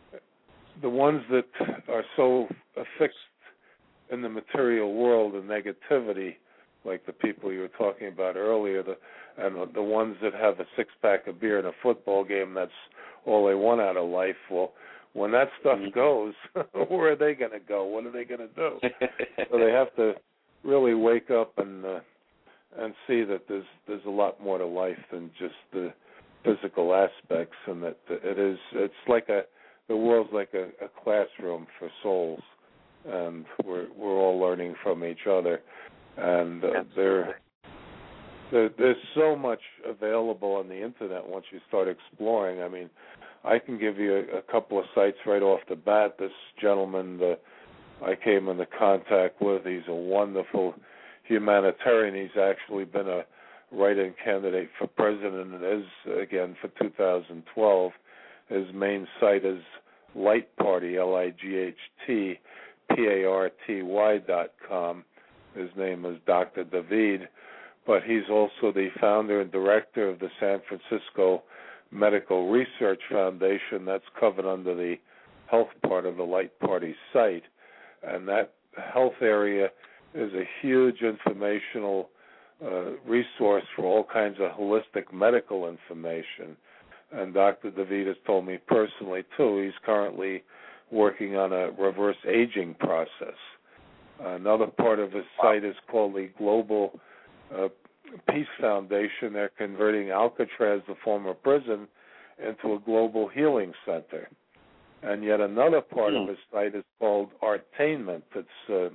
the ones that are so affixed in the material world and negativity, like the people you were talking about earlier, the, and the ones that have a six-pack of beer and a football game, that's all they want out of life. Well, when that stuff mm-hmm. goes, where are they going to go? What are they going to do? So they have to really wake up and uh, and see that there's there's a lot more to life than just the physical aspects, and that it is it's like a the world's like a, a classroom for souls, and we're we're all learning from each other, and uh, there, there there's so much available on the internet once you start exploring. I mean, I can give you a, a couple of sites right off the bat. This gentleman that I came into contact with, he's a wonderful humanitarian. He's actually been a write-in candidate for president, and is, again, for two thousand twelve. His main site is Light Party, L I G H T P A R T Y dot com. His name is Doctor David, but he's also the founder and director of the San Francisco Medical Research Foundation. That's covered under the health part of the Light Party site, and that health area is a huge informational uh, resource for all kinds of holistic medical information. And Doctor David has told me personally, too, he's currently working on a reverse aging process. Another part of his site is called the Global uh, Peace Foundation. They're converting Alcatraz, the former prison, into a global healing center. And yet another part mm. of his site is called Artainment. It's uh,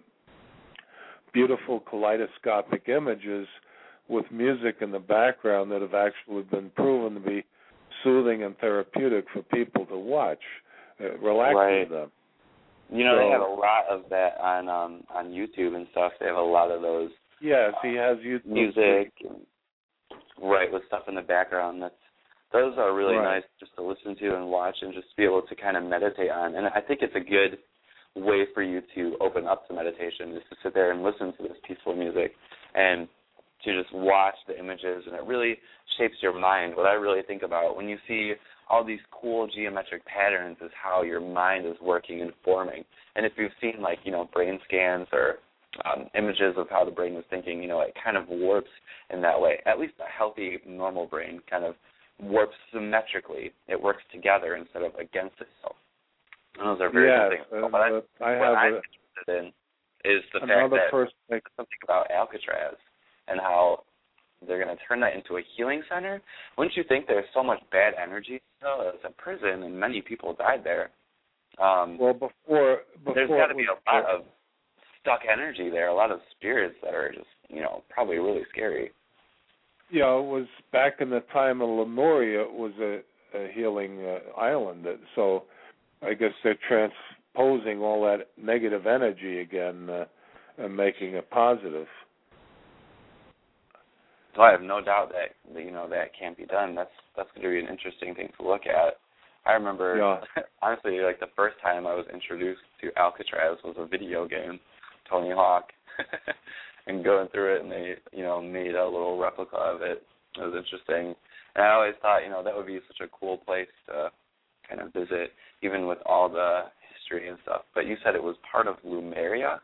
beautiful kaleidoscopic images with music in the background that have actually been proven to be soothing and therapeutic for people to watch. It relaxes right. them. You know, so, they have a lot of that on um, on YouTube and stuff. They have a lot of those. Yes, uh, he has YouTube music, and, right, with stuff in the background. That's those are really right. nice just to listen to and watch and just be able to kind of meditate on. And I think it's a good way for you to open up to meditation, is to sit there and listen to this peaceful music and to just watch the images, and it really shapes your mind. What I really think about when you see all these cool geometric patterns is how your mind is working and forming. And if you've seen, like, you know, brain scans or um, images of how the brain is thinking, you know, it kind of warps in that way. At least a healthy, normal brain kind of warps symmetrically. It works together instead of against itself. And those are very yes, good things. Uh, but I, I what have I'm a, interested in is the another fact that person, something about Alcatraz and how they're going to turn that into a healing center. Wouldn't you think there's so much bad energy? You know, it's a prison, and many people died there. Um, well, before, before there's got to be was, a lot of stuck energy there, a lot of spirits that are just, you know, probably really scary. Yeah, it was back in the time of Lemuria. It was a, a healing uh, island. So I guess they're transposing all that negative energy again uh, and making it positive. So I have no doubt that, you know, that can't be done. That's that's going to be an interesting thing to look at. I remember, yeah. honestly, like the first time I was introduced to Alcatraz was a video game, Tony Hawk, and going through it, and they, you know, made a little replica of it. It was interesting. And I always thought, you know, that would be such a cool place to kind of visit, even with all the history and stuff. But you said it was part of Lumeria?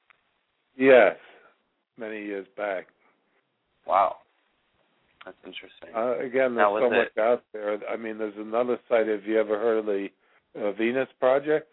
Yes, many years back. Wow. That's interesting. Uh, again, there's now, so much it, out there. I mean, there's another site. Have you ever heard of the uh, Venus Project?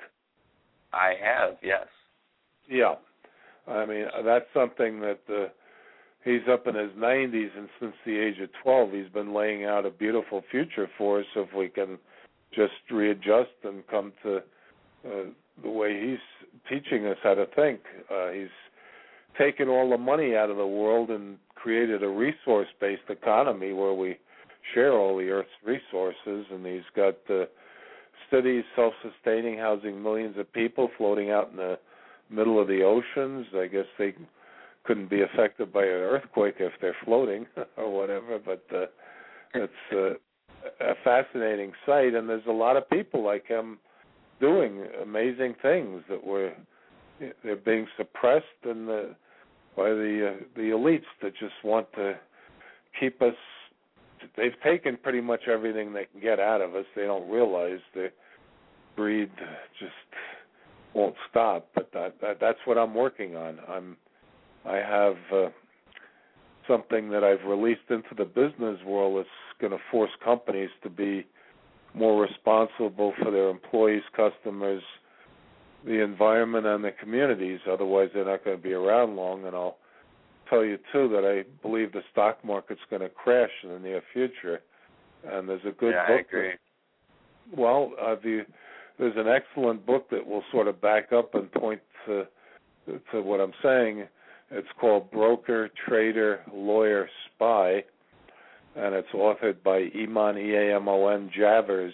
I have, yes. Yeah. I mean, that's something that uh, he's up in his nineties, and since the age of twelve, he's been laying out a beautiful future for us if we can just readjust and come to uh, the way he's teaching us how to think. Uh, he's taken all the money out of the world and created a resource-based economy where we share all the Earth's resources, and he's got uh, cities self-sustaining, housing millions of people, floating out in the middle of the oceans. I guess they couldn't be affected by an earthquake if they're floating or whatever, but uh, it's uh, a fascinating site, and there's a lot of people like him doing amazing things that were they're being suppressed and the, by the uh, the elites that just want to keep us. They've taken pretty much everything they can get out of us. They don't realize the greed just won't stop. But that, that that's what I'm working on. I'm I have uh, something that I've released into the business world that's going to force companies to be more responsible for their employees, customers, the environment, and the communities. Otherwise, they're not going to be around long. And I'll tell you, too, that I believe the stock market's going to crash in the near future. And there's a good yeah, book. I agree. That, well, uh, the, there's an excellent book that will sort of back up and point to, to what I'm saying. It's called Broker, Trader, Lawyer, Spy, and it's authored by Eamon, E A M O N, Javers,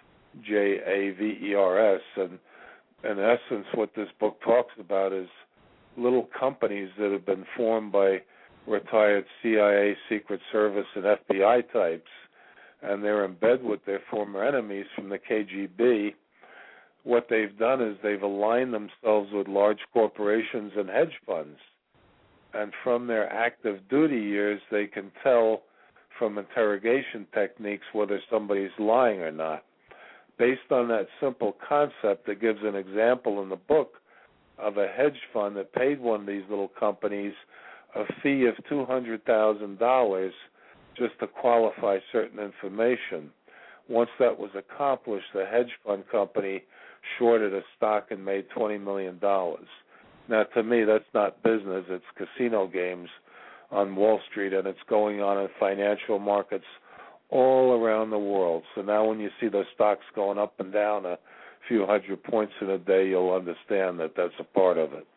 J A V E R S. And in essence, what this book talks about is little companies that have been formed by retired C I A, Secret Service, and F B I types, and they're in bed with their former enemies from the K G B. What they've done is they've aligned themselves with large corporations and hedge funds. And from their active duty years, they can tell from interrogation techniques whether somebody's lying or not. Based on that simple concept, it gives an example in the book of a hedge fund that paid one of these little companies a fee of two hundred thousand dollars just to qualify certain information. Once that was accomplished, the hedge fund company shorted a stock and made twenty million dollars. Now, to me, that's not business. It's casino games on Wall Street, and it's going on in financial markets all around the world. So now when you see those stocks going up and down a few hundred points in a day, you'll understand that that's a part of it.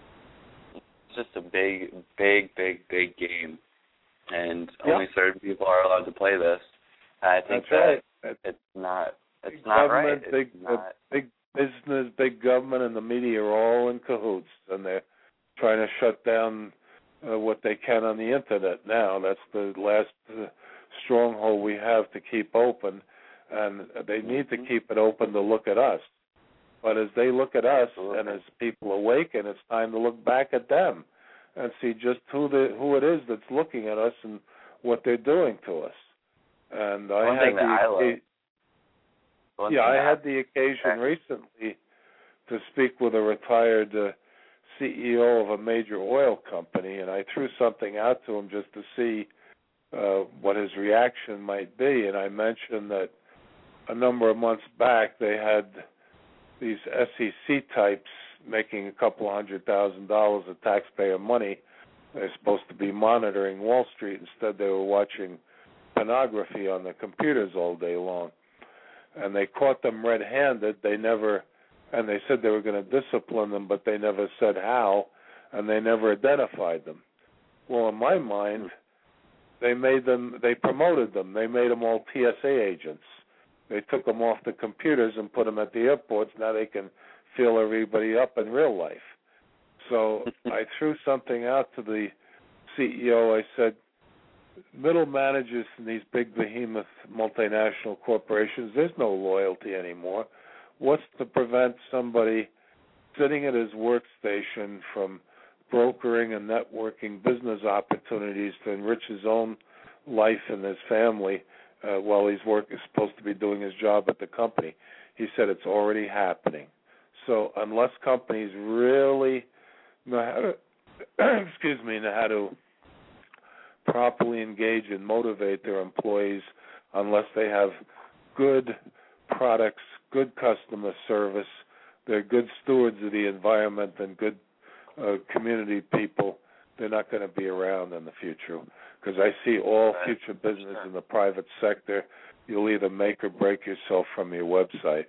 It's just a big, big, big, big game, and yeah. only certain people are allowed to play this. I think that's that right. It's, it's not it's big not government, right. Big, it's not... big business, big government, and the media are all in cahoots, and they're trying to shut down uh, what they can on the Internet now. That's the last uh, stronghold we have to keep open, and they need to keep it open to look at us. But as they look at us, Absolutely. and as people awaken, it's time to look back at them and see just who the who it is that's looking at us and what they're doing to us. And I One had thing the that I love. One yeah, I that had the occasion recently to speak with a retired uh, C E O of a major oil company, and I threw something out to him just to see uh, what his reaction might be. And I mentioned that a number of months back they had these S E C types making a couple hundred thousand dollars of taxpayer money. They're supposed to be monitoring Wall Street. Instead, they were watching pornography on their computers all day long. And they caught them red-handed. They never, and they said they were going to discipline them, but they never said how, and they never identified them. Well, in my mind, they made them, they promoted them. They made them all T S A agents. They took them off the computers and put them at the airports. Now they can feel everybody up in real life. So I threw something out to the C E O. I said, middle managers in these big behemoth multinational corporations, there's no loyalty anymore. What's to prevent somebody sitting at his workstation from brokering and networking business opportunities to enrich his own life and his family uh, while he's work is supposed to be doing his job at the company? He said it's already happening. So unless companies really know how to, excuse me, know how to properly engage and motivate their employees, unless they have good products, good customer service, they're good stewards of the environment and good uh, community people, they're not going to be around in the future. Because I see all future business in the private sector, you'll either make or break yourself from your website.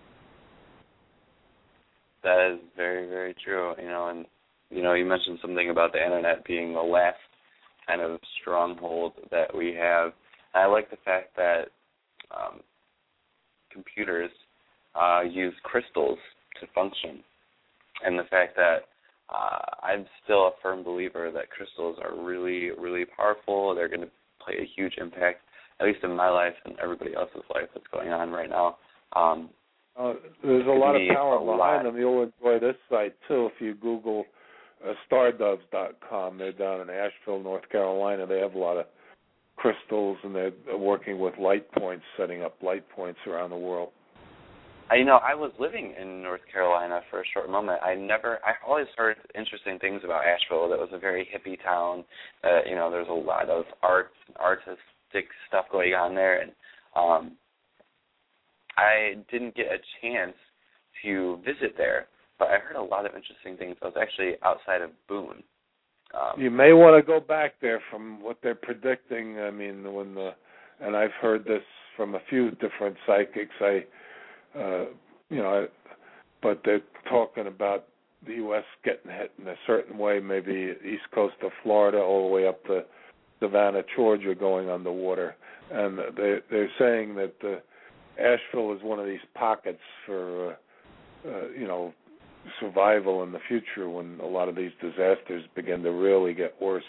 That is very, very true. You know, and you know, you mentioned something about the internet being the last kind of stronghold that we have. And I like the fact that um, computers uh, use crystals to function, and the fact that uh, I'm still a firm believer that crystals are really, really powerful. They're going to play a huge impact, at least in my life and everybody else's life that's going on right now. Um, uh, there's a lot of power behind lot. them. You'll enjoy this site, too, if you Google uh, stardoves dot com. They're down in Asheville, North Carolina. They have a lot of crystals, and they're working with light points, setting up light points around the world. I, you know, I was living in North Carolina for a short moment. I never, I always heard interesting things about Asheville. That was a very hippie town. Uh, you know, there's a lot of art, artistic stuff going on there, and um, I didn't get a chance to visit there, but I heard a lot of interesting things. I was actually outside of Boone. Um, you may want to go back there from what they're predicting. I mean, when the, and I've heard this from a few different psychics. I Uh, you know, but they're talking about the U S getting hit in a certain way, maybe east coast of Florida all the way up to Savannah, Georgia, going underwater. And they, they're saying that uh, Asheville is one of these pockets for, uh, uh, you know, survival in the future when a lot of these disasters begin to really get worse.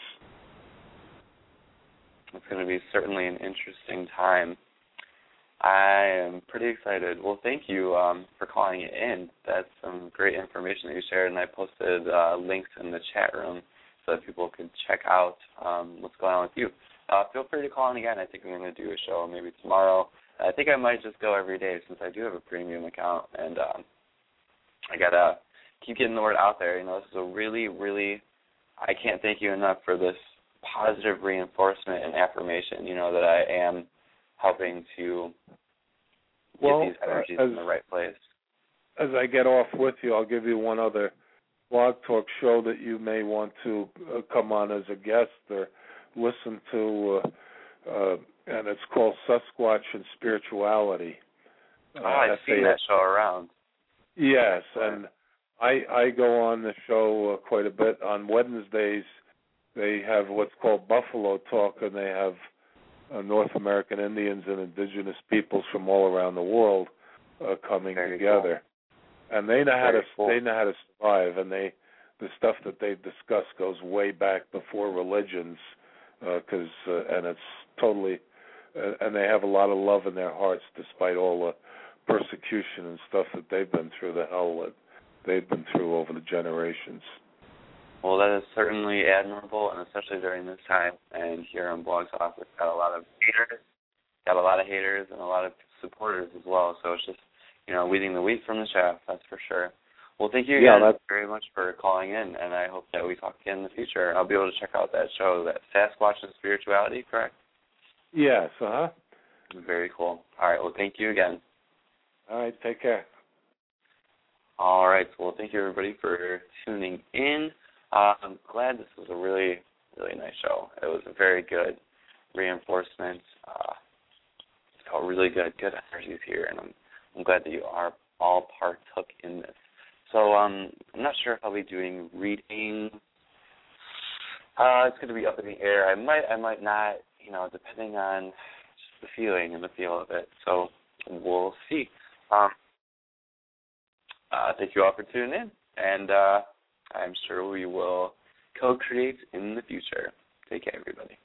It's going to be certainly an interesting time. I am pretty excited. Well, thank you um, for calling it in. That's some great information that you shared, and I posted uh, links in the chat room so that people could check out um, what's going on with you. Uh, feel free to call in again. I think I'm going to do a show maybe tomorrow. I think I might just go every day since I do have a premium account, and um, I got to keep getting the word out there. You know, this is a really, really, I can't thank you enough for this positive reinforcement and affirmation, you know, that I am helping to get well, these energies uh, as, in the right place. As I get off with you, I'll give you one other blog talk show that you may want to uh, come on as a guest or listen to, uh, uh, and it's called Sasquatch and Spirituality. Uh, oh, I've seen that show around. Yes, and I I go on the show uh, quite a bit. On Wednesdays, they have what's called Buffalo Talk, and they have Uh, North American Indians and indigenous peoples from all around the world uh, coming Very together, cool. And they know how Very to cool. they know how to survive, and they the stuff that they discuss goes way back before religions, because uh, uh, and it's totally uh, and they have a lot of love in their hearts despite all the persecution and stuff that they've been through, the hell that they've been through over the generations. Well, that is certainly admirable, and especially during this time. And here on Blog Talk, we've got a lot of haters, got a lot of haters, and a lot of supporters as well. So it's just, you know, weeding the wheat from the chaff, that's for sure. Well, thank you again yeah, very much for calling in, and I hope that we talk again in the future. I'll be able to check out that show, that Sasquatch and Spirituality, correct? Yes, uh-huh. Very cool. All right, well, thank you again. All right, take care. All right, well, thank you, everybody, for tuning in. Uh, I'm glad this was a really, really nice show. It was a very good reinforcement. Uh, it felt really good, good energies here, and I'm, I'm glad that you are all partook in this. So um, I'm not sure if I'll be doing reading. Uh, it's going to be up in the air. I might, I might not, you know, depending on just the feeling and the feel of it. So we'll see. Um, uh, thank you all for tuning in, and uh, I'm sure we will co-create in the future. Take care, everybody.